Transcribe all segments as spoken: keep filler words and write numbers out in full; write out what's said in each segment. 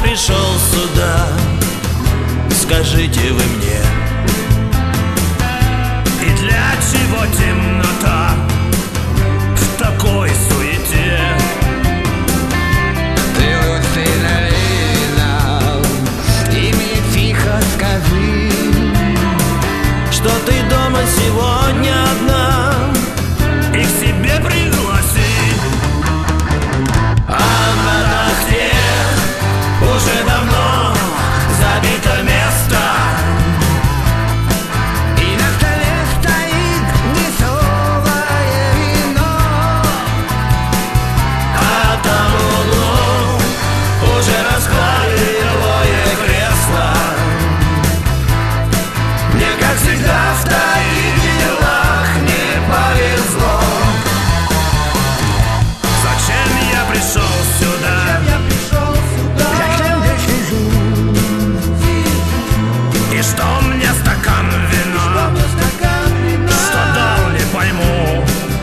пришел сюда, скажите вы мне, и для чего темнота в такой суете? Ты лучше налей нам и мне тихо скажи, что ты дома сегодня одна, и к себе пригласи. а на тахте уже давно забито место, и на столе стоит дешевое вино, а там в углу уже раскладывое кресло. Мне, как всегда, в таких делах не повезло. Зачем я пришел сюда? зачем я сижу? И что мне стакан вина? Что дал, не пойму.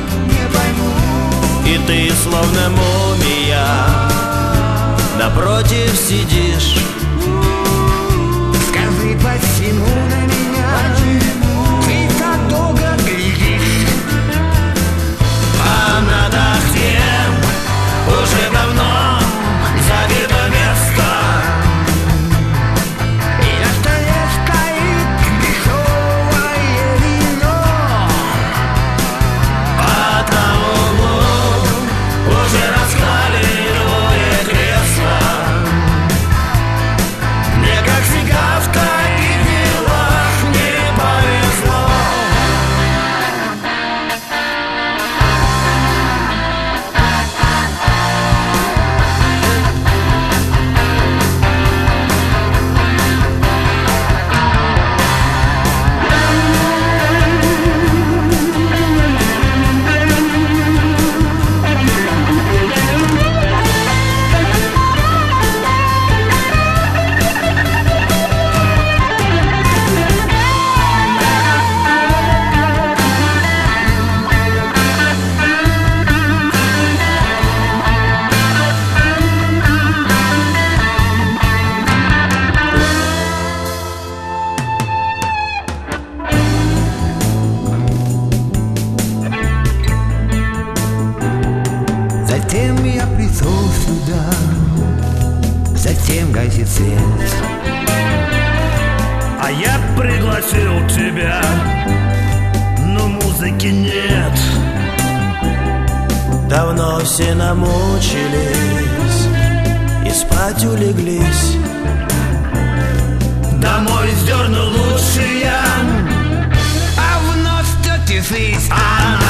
И ты, словно мумия, напротив сидишь. Скажи, почему на меня ты так долго глядишь? А на тахте уже давно забито место, И на столе стоит дешевое вино, а там в углу уже раскладывое кресло. Мне, как всегда, в таких делах не повезло. Затем я пришел сюда, затем гасит свет. А я пригласил тебя, но музыки нет. Давно все намучились и спать улеглись. Домой сдерну лучше я, А вновь что ты а